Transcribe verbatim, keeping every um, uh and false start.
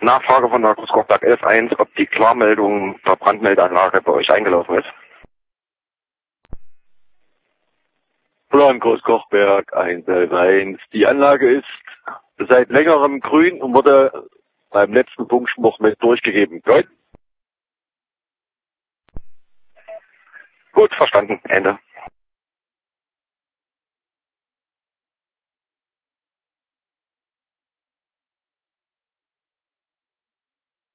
Nachfrage von der Großkochberg elf eins, ob die Klarmeldung der Brandmeldeanlage bei euch eingelaufen ist. Plan Großkochberg eins elf eins. Die Anlage ist seit längerem grün und wurde beim letzten Funkspruch mit durchgegeben. Gut? Gut, verstanden. Ende.